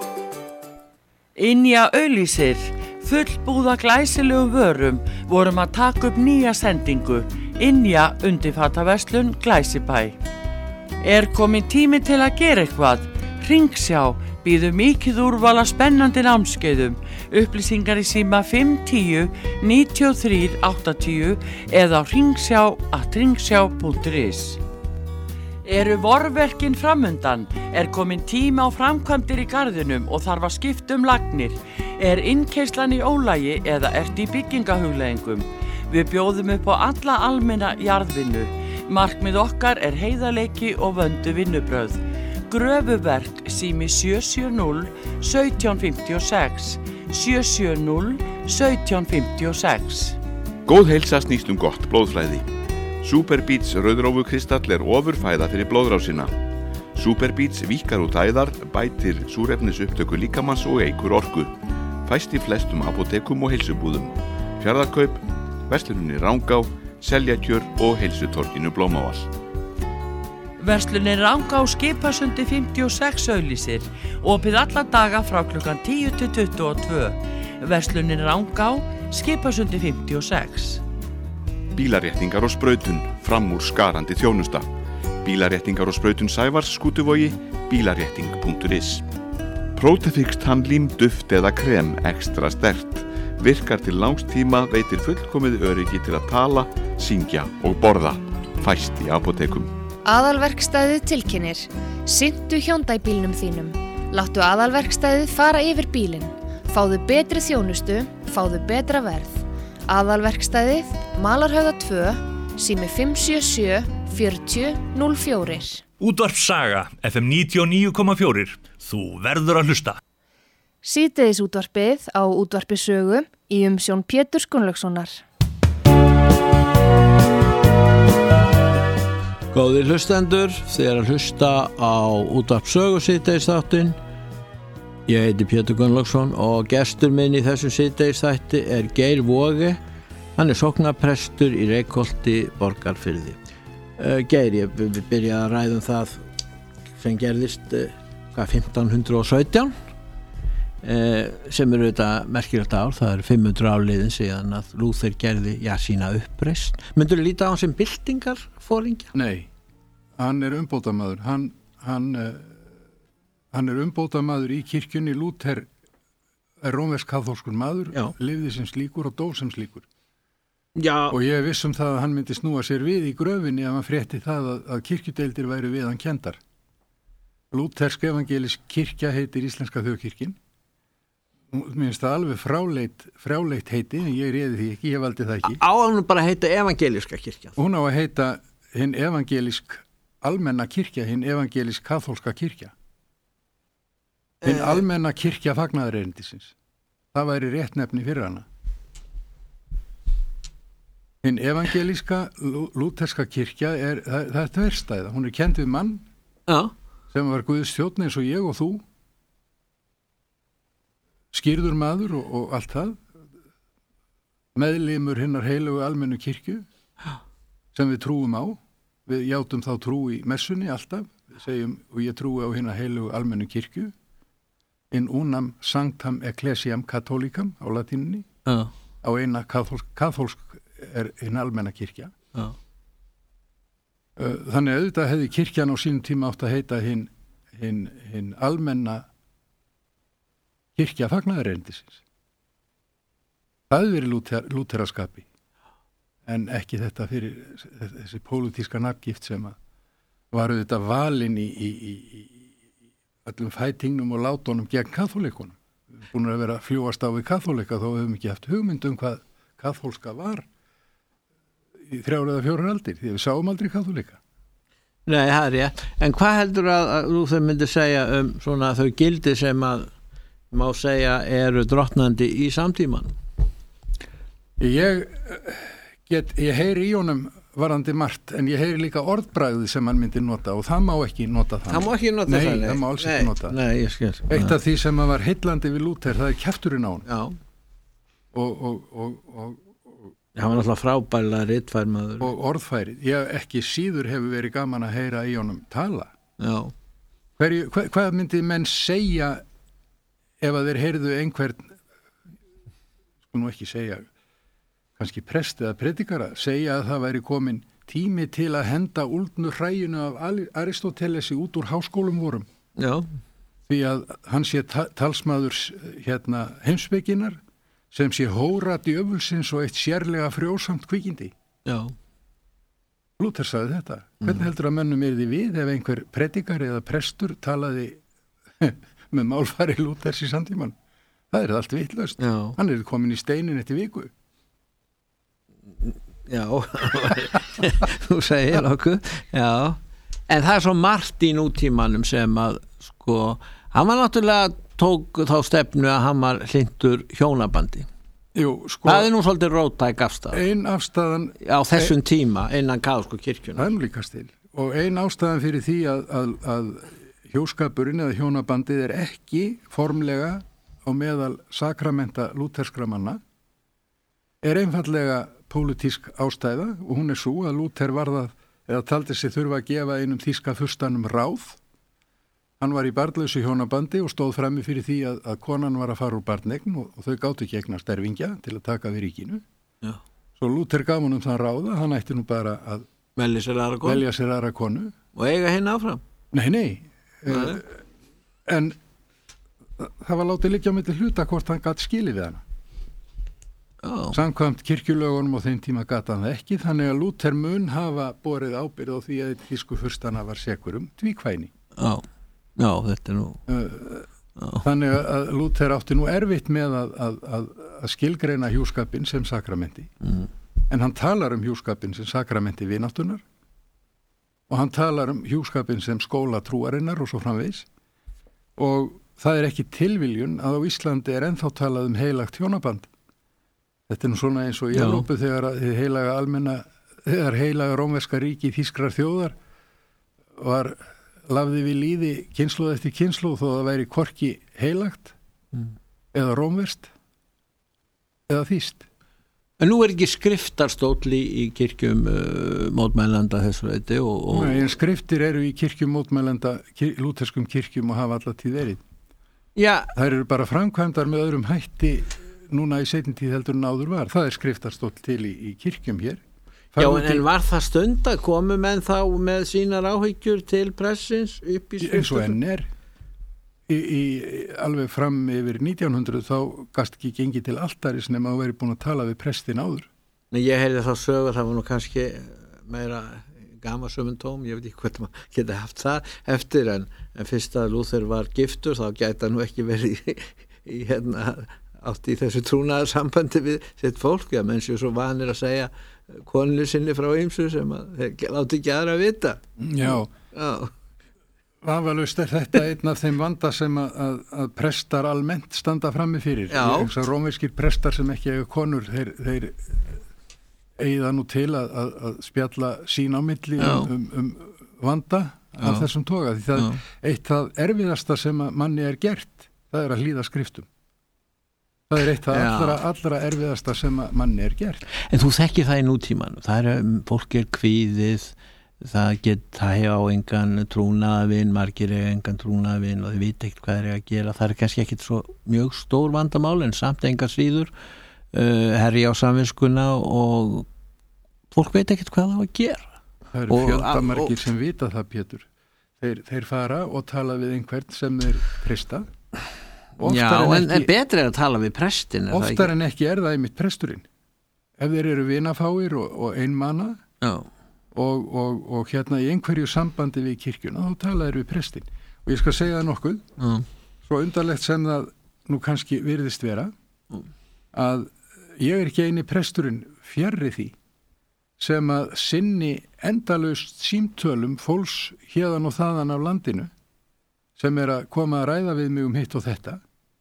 Ynja auglýsir, fullbúða glæsilegum vörum vorum að taka upp nýja sendingu, Ynja undirfataverslun Glæsibæ. Er komin tími til að gera eitthvað? Hringsjá býður mikið úrval af spennandi námskeiðum, upplýsingar í síma 510 93 80 eða á hringsjá@hringsjá.is. Eru vorverkin framundan? Er komin tíma á framkvæmdir í garðinum og þarf að skipta lagnir? Er innkeyrslan í ólagi eða ertu í byggingahugleiðingum? Við bjóðum upp á alla almenna jarðvinnu. Markmið okkar er heiðarleiki og vöndu vinnubrögð. Gröfuverk sími 770 1756 770 1756. Góð heilsa snýst gott blóðflæði. Superbeats rauðrófukristall er ofurfæða fyrir blóðrásina. Superbeats víkkar út æðar, bætir súrefnisupptöku líkamans og eykur orku. Fæst í flestum apótekum og heilsubúðum. Fjarðarkaup, versluninni Rangá, Seljakjör og heilsutorginu Blómavall. Verslunin Rangá Skipasundi 56 auglýsir, opið alla daga frá klukkan 10 til 22. Verslunin Rangá Skipasundi 56. Bílaréttingar og sprautun, fram úr skarandi þjónusta. Bílaréttingar og sprautun Sævars Skútuvogi, bílarétting.is. Protefix tannlím, duft eða krem, ekstra sterkt. Virkar til langstíma, veitir fullkomið öryggi til að tala, syngja og borða. Fæst í apótekum. Aðalverkstæðið tilkynnir. Sinntu Hyundai bílnum þínum. Láttu aðalverkstæðið fara yfir bílinn. Fáðu betri þjónustu, fáðu betra verð. Aðalverkstæðið, Malarhöfða 2, sími 577 40 04. Útvarp Saga, FM 99,4. Þú verður að hlusta. Síðdegis útvarpið á útvarpi sögu í umsjón Péturs Gunnlaugssonar. Góðir hlustendur, þið eru að hlusta á útvarp sögu síðdegisþáttinn. Ég heiti Pétur Gunnlaugsson og gestur minn í þessum síðdegisþætti er Geir Waage. Hann er sóknarprestur í Reykholti Borgarfirði. Geir, ég byrjaði að ræða það sem gerðist 1517. sem eru þetta merkilegt ár, það eru 500 áliðin síðan að Lúther gerði sína uppreisn. Myndur þú líta á hann sem byltingar fóringja? Nei, hann er umbótamaður, hann er umbótamaður í kirkjunni. Lúther er rómversk-kaþólskur maður, lifði sem slíkur og dó sem slíkur. Já. Og ég viss það að hann myndi snúa sér við í gröfinni ef hann frétti það að kirkjudeildir væri við hann kendar. Lúthersk evangelisk kirkja heitir Íslenska þjóðkirkjan. Mér finnst það alveg fráleit heiti, en ég réði því ekki, ég valdi það ekki. Á hann bara heita evangeliska kirkja? Hún á að heita hinn evangelisk almenna kirkja, hinn evangelisk kaþólska kirkja. Hinn almenna kirkja fagnaðarerindisins. Það væri rétt nefni fyrir hana. Hinn evangeliska lúterska kirkja það er þverstæða. Hún er kennd við mann sem var Guðs þjónn eins og ég og þú, skýrður maður og allt það, meðlimur hinnar heilögu almennu kirkju sem við trúum á. Við játum þá trú í messunni alltaf, við segjum og ég trúi á hinnar heilögu almennu kirkju, in unam sanctam ecclesiam catholicam á latíninni, á eina kaþólsk er hinn almenna kirkja. Þannig auðvitað hefði kirkjan á sínum tíma átt að heita hinn almenna kirkja fagnaðarerindisins. Það hefði verið lúteraskapi, en ekki þetta fyrir þessi pólitíska nafngift sem var auðvitað valin í öllum fætingnum og látunum gegn kaþólikunum. Við erum búin að vera að fljúast á við kaþólika, þó hefum ekki haft hugmynd hvað kaþólska var í 3 eða 4 aldir, því við sáum aldrei kaþólika. Nei, það er rétt. En hvað heldur að Lúther myndi segja svona þau gildi sem að má segja eru drottnandi í samtíman? Ég heyri í honum varandi margt, en ég heyri líka orðbragði sem hann myndi nota, og það má ekki nota það. Það má ekki nota það? Nei, það má alls ekki nota. Nei, ég skil. Eitt af því sem var heillandi við Lúther, það er kjafturinn á hann. Já. Og það var náttúrulega frábærlega ritfærmaður. Og orðfærið. Ég ekki síður hefur verið gaman að heyra í honum tala. Já. Hvað myndi menn segja ef að þeir heyrðu einhvern, sko nú ekki segja, kannski prest eða predikara, segja að það væri komin tími til að henda úldnu hræjunu af Aristótelesi út úr háskólum vorum. Já. Því að hann sé talsmaður heimspekinnar, sem sé hóra djöfulsins og eitt sérlega frjósamt kvikindi. Já. Lúther sagði þetta. Hvernig heldur að mönnum yrði við ef einhver predikari eða prestur talaði með málfari Lúthers í samtíman? Það er allt vitlaust. Já. Hann er komin í steinin eftir viku. Já, þú segir okkur. Já. En það er svo margt í nútímanum sem að, sko, hann var náttúrulega tók þá stefnu að hann var hlynntur hjónabandi. Jú, sko. Það er nú svolítið róttæk afstæðan. Ein afstæðan á þessum tíma innan kaþólsku kirkjuna. Það er líkast til. Og ein ástæðan fyrir því að hjóskapurinn eða hjónabandið er ekki formlega á meðal sakramenta lúterskra manna er einfallega pólitísk ástæða, og hún er svo að Lúther varðað eða taldi sig þurfa að gefa einum þýska furstanum ráð. Hann var í barnlausu hjónabandi og stóð frammi fyrir því að konan var að fara úr barneign og þau gátu ekki eignast erfingja til að taka við ríkinu. Já. Svo Lúther gaf honum það ráða, hann ætti nú bara að velja sér aðra konu. Og eiga hinn áfram? Nei. En það var látið liggja á milli hluta hvort hann gat skilið við hana. Samkvæmt kirkjulögunum á þeim tíma gat hann það ekki, þannig að Lúther mun hafa borið ábyrgð á því að þýsku furstana var sekur tvíkvæni. Já, þetta er nú... Þannig að Lúther átti nú erfitt með að skilgreina hjúskapinn sem sakramenti. En hann talar hjúskapinn sem sakramenti vináttunar og hann talar hjúskapinn sem skóla trúarinnar og svo framvegis. Og það er ekki tilviljun að á Íslandi er ennþá talað heilagt hjónaband. Þetta er nú svona eins og í Evrópu þegar heilaga rómverska ríki þýskrar þjóðar lafði við líði kynslóð eftir kynslóð þó það væri hvorki heilagt eða rómverst eða þýst. En nú er ekki skriftarstóll í kirkjum mótmælanda þessu leyti Nei, en skriftir eru í kirkjum mótmælanda lútherskum kirkjum og hafa alltaf tíð verið. Já. Þær eru bara framkvæmdar með öðrum hætti núna í seinni tíð heldur en áður var. Það skriftastóll til í kirkjum hér. Já, en var það stund að komu menn þá með sínar áhyggjur til pressins upp í skriftastóll? Eins og enn í alveg fram yfir 1900 þá gast ekki gengið til altaris nema að veri búin að tala við prestin áður. Nei, ég heyrði þá sögur, það var nú kannski meira gamasömmun tóm, ég veit ekki hvort maður geti haft það eftir, en fyrst að Lúther var giftur þá gæti hann nú ekki verið í átt í þessu trúnaðar sambandi við sitt fólk, ja, menn séu svo vanir að segja konunni sinni frá ýmsu sem að þeir láti ekki aðra að vita. Já. Vafalaust þetta einn af þeim vanda sem að prestar almennt standa frammi fyrir. Já. Rómverskir prestar sem ekki eiga konur, þeir eiga nú til að spjalla sín á milli vanda af þessum toga. Því það eitt það erfiðasta sem að manni er gert, það er að hlýða skriftum. Það er eitt allra erfiðasta sem að manni er gert. En þú þekkir það í nútímanum. Það fólk kvíðið, það hefur á engan trúnaðavin, margir eiga engan trúnaðavin og þau vita ekkert hvað að gera. Það kannski ekkert svo mjög stór vandamál en samt engar síður herja á samvinskuna og fólk veit ekkert hvað það á að gera. Það eru fjöldamargir sem vita það, Pétur. Þeir fara og tala við einhvern sem þeir presta. Já, en betri að tala við prestin. Oftar en ekki það einmitt presturinn. Ef þeir eru vinafáir og einmana og hérna í einhverju sambandi við kirkjuna, þá tala þeir við prestin. Og ég skal segja það nokkuð, svo undarlegt sem það nú kannski virðist vera, að ég er ekki eini presturinn fjarri því sem að sinni endalaust símtölum fólks hérðan og þaðan af landinu sem er að koma að ræða við mig hitt og þetta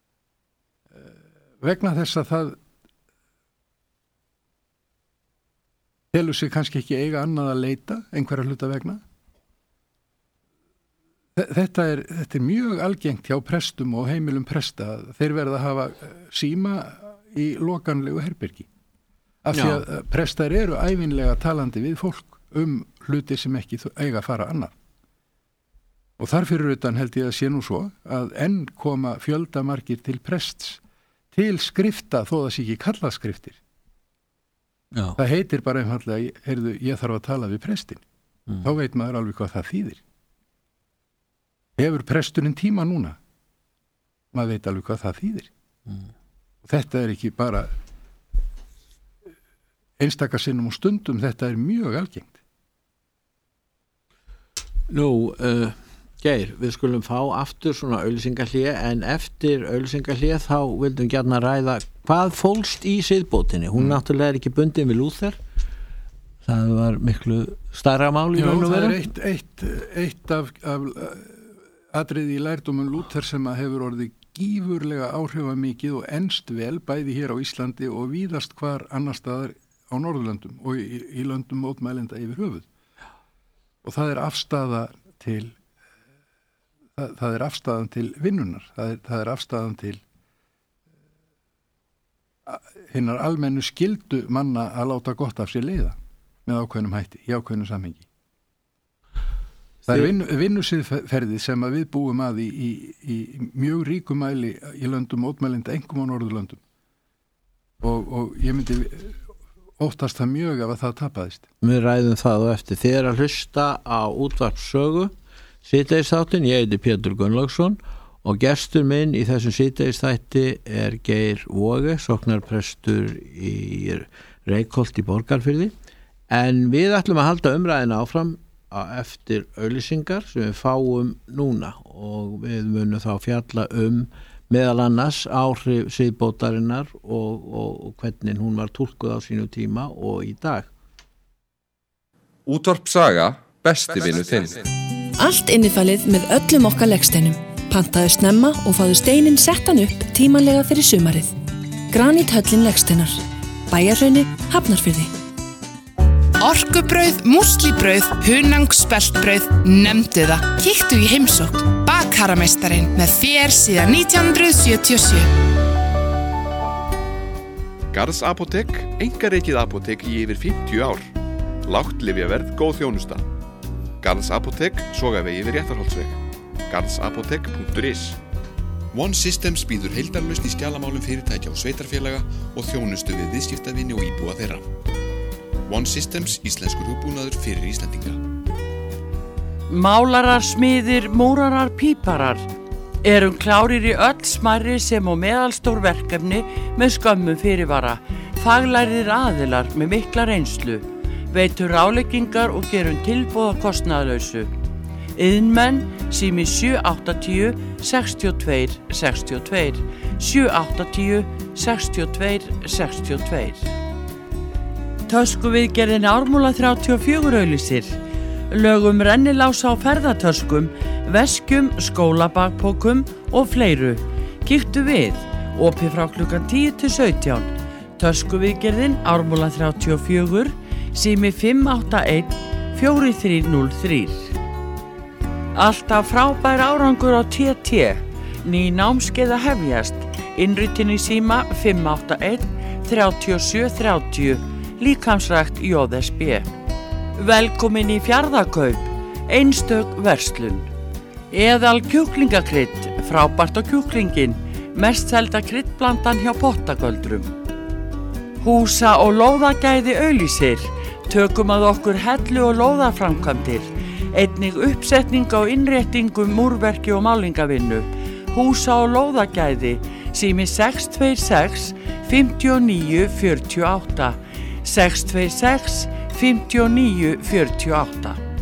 vegna þess að það telur sig kannski ekki eiga annað að leita einhverja hluta vegna. Þetta er mjög algengt hjá prestum og heimilum presta. Þeir verða að hafa síma í lokanlegu herbergi. Af því að prestar eru ævinlega talandi við fólk hluti sem ekki eiga að fara annað. Og þarfyrir utan held ég að sé nú svo að enn koma fjöldamargir til prests til skrifta þó það sé ekki kalla skriftir. Já. Það heitir bara einfallega, heyrðu, ég þarf að tala við prestin. Þá veit maður alveg hvað það þýðir. Hefur presturinn tíma núna? Maður veit alveg hvað það þýðir. Og þetta er ekki bara einstaka sinnum og stundum, þetta er mjög algengt. Nú, Geir, við skulum fá aftur svona auglýsingahlé, en eftir auglýsingahlé þá vildum gjarna ræða hvað fólst í siðbótinni. Hún náttúrulega er ekki bundin við Lúther. Það var miklu stærra mál í raun og veru. Já, það er eitt af atriði í lærdómum Lúther sem að hefur orðið gífurlega áhrifamikið og enst vel bæði hér á Íslandi og víðast hvar annar staðar á Norðurlöndum og í löndum mótmælenda yfir höfuð. Og það er afstaðan til vinnunar, það er afstaðan til hinnar almennu skyldu manna að láta gott af sér leiða með ákveðnum hætti, í ákveðnum samhengi. Það er vinnusiðferði sem að við búum að í mjög ríkum mæli í löndum mótmælenda, einkum á Norðurlöndum. Og ég myndi óttast það mjög af að það tapaðist. Við ræðum það og eftir. Þið er að hlusta á útvarpssögu síðdegisþáttin. Ég heiti Pétur Gunnlaugsson og gestur minn í þessum síðdegisþætti er Geir Waage, sóknarprestur í Reykholt í Borgarfirði. En við ætlum að halda umræðina áfram eftir auglýsingar sem við fáum núna og við munum þá fjalla meðal annars áhrif siðbótarinnar og hvernig hún var túlkuð á sínu tíma og í dag. Útvarp Saga, besti vinur þinn. Allt innifalið með öllum okkar legsteinum. Pantaðu snemma og fáðu steinin settan upp tímanlega fyrir sumarið. Graníthöllin legsteinar. Bæjarhrauni, Hafnarfirði. Orkubrauð, múslíbrauð, hunangspeltbrauð, nefndu það. Kíktu í heimsókn. Bakharameistarinn með þér síðan 1977. Garðs apótek, einkarekið apótek í yfir 50 ár. Lágt lyfjaverð, góð þjónusta. Garðs apótek, Sogavegi við Réttarholtsveg. garðsapotek.is. One Systems býður heildarlausn í skjalamálum fyrirtækja og sveitarfélaga og þjónustu við viðskiptavini og íbúa þeirra. One Systems, íslenskur hugbúnaður fyrir Íslendinga. Málarar, smiðir, múrarar, píparar erum klárir í öll smærri sem og meðalstór verkefni með skömmum fyrirvara. Faglærðir aðilar með mikla reynslu, veitur ráðleggingar og gerum tilboð kostnaðarlausu. Iðnmenn sími 780 62 62 780 62 62. Töskuviðgerðin Ármúla 34 auglýsir. Lögum rennilás á ferðatöskum, veskjum, skólabakpokum og fleiru. Kíktu við, opið frá klukkan 10 til 17. Töskuviðgerðin Ármúla 34, sími 581 4303. Alltaf frábær árangur á TT. Ný námskeið að hefjast. Innritin í síma 581 3730. Líkamsrækt JSB. Velkomin í Fjarðakaup. Einstök verslun. Eðal kjúklingakrydd. Frábært á kjúklingin. Mest selda kryddblandan hjá Pottagöldrum. Húsa- og lóðagæði auglýsir. Tökum að okkur hellu og lóðaframkvæmdir. Einnig uppsetning á innréttingum, múrverki og málingavinnu. Húsa- og lóðagæði, sími 626 59 48. 626 59 48.